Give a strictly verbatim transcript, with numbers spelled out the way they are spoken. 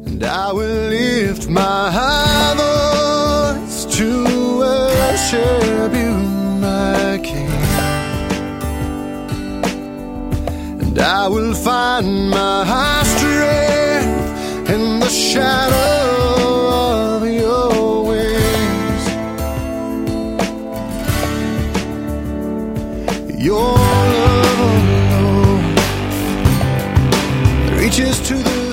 and I will lift my voice to worship you, my King. And I will find my strength in the shadow of your wings. Your love alone reaches to the